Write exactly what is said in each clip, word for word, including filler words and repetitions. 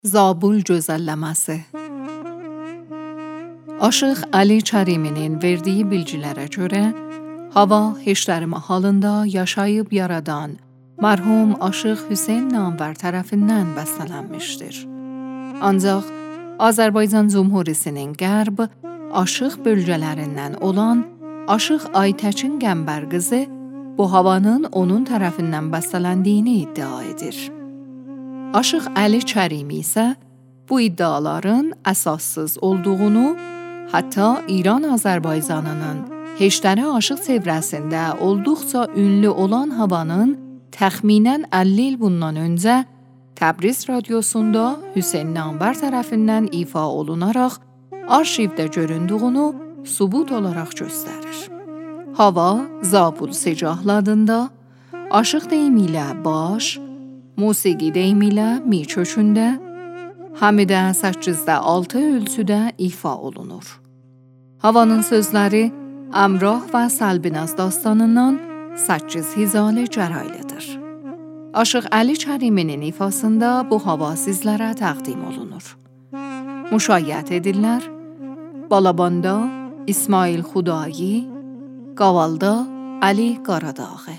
Zabul gözəlləməsi. Aşıq Ali Kəriminin verdiyi bilgilərə görə, hava heşdəri mahalında yaşayıb yaradan mərhum Aşıq Hüseyn Namvər tərəfindən bəstələnmişdir. Ancaq Azərbaycan Cumhuriyetinin qərb aşıq bölgələrindən olan Aşıq Aytəkin Qəmbər qızı bu havanın onun tərəfindən bəstələndiyini iddia edir. Aşıq Ali Kərimi isə bu iddiaların əsassız olduğunu, hətta İran Azərbaycanının heşdəri aşıq çevrəsində olduqca ünlü olan havanın təxminən əlli il bundan öncə Təbriz radiosunda Hüseyn Namvər tərəfindən ifa olunaraq arşivdə göründüyünü sübut olaraq göstərir. Hava Zabul secahladında, aşıq deyimi ilə baş, musiqi deyimi ilə mi kökündə, həmi də səkkizdə altı ölçüdə ifa olunur. Havanın sözləri Əmrah və Səlbinaz dastanından səkkiz hizalı gəraylıdır. Aşıq Ali Kəriminin ifasında bu hava sizlərə təqdim olunur. Müşayiət edirlər Balabanda İsmail Xudayi, Qavalda Ali Qaradağı.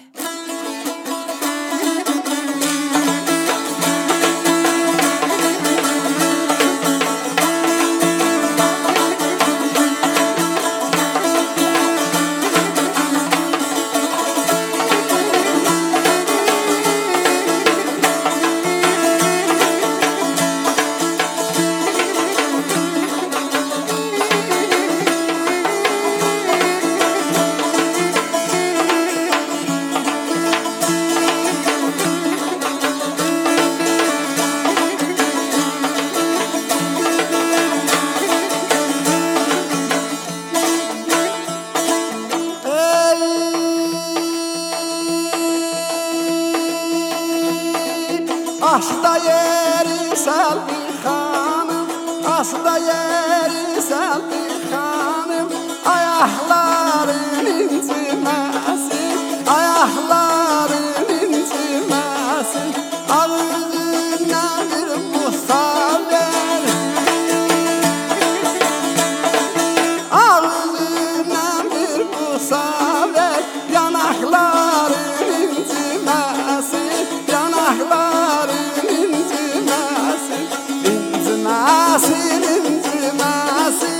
Asda yeri Selvi hanım, asda yeri Selvi hanım, ayakların incimesin, ayakların incimesin, ağzına bir busa ver, ağzına bir busa ver, yanakların incimesin, yanakların İnciməsin, inciməsin,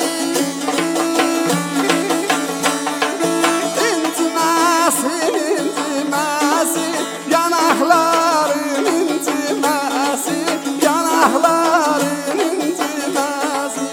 inciməsin, inciməsin, yanaqların inciməsin, yanaqların inciməsin.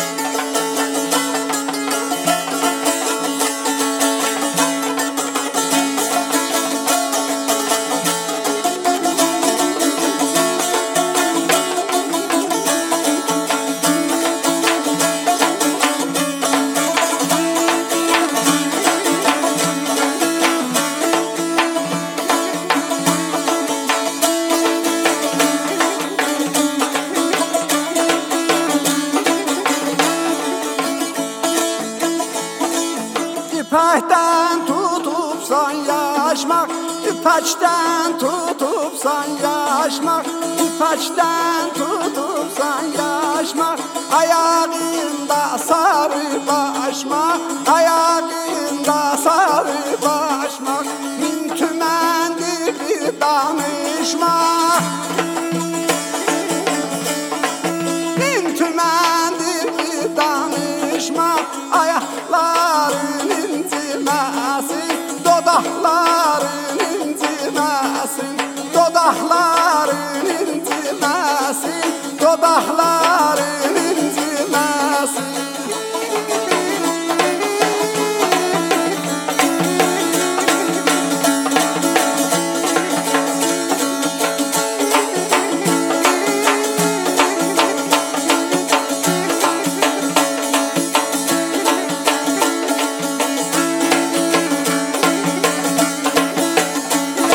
İpəkdən tutubsan yaşmaq, İpəkdən tutubsan yaşmaq, İpəkdən tutubsan yaşmaq, ayağında sarı başmaq, ayağında sarı başmaq, min tüməndir bir danışmaq, min tüməndir bir danışmaq, ayaqların inciməsin, dodaqların inciməsin, dodaqların inciməsin, dodaqların inciməsin.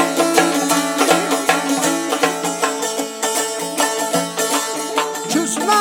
Küsmə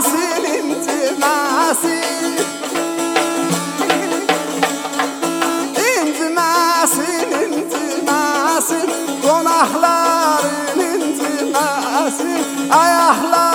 inciməsin, inciməsin. İnciməsin, inciməsin, qonaqların inciməsin, ayaqlar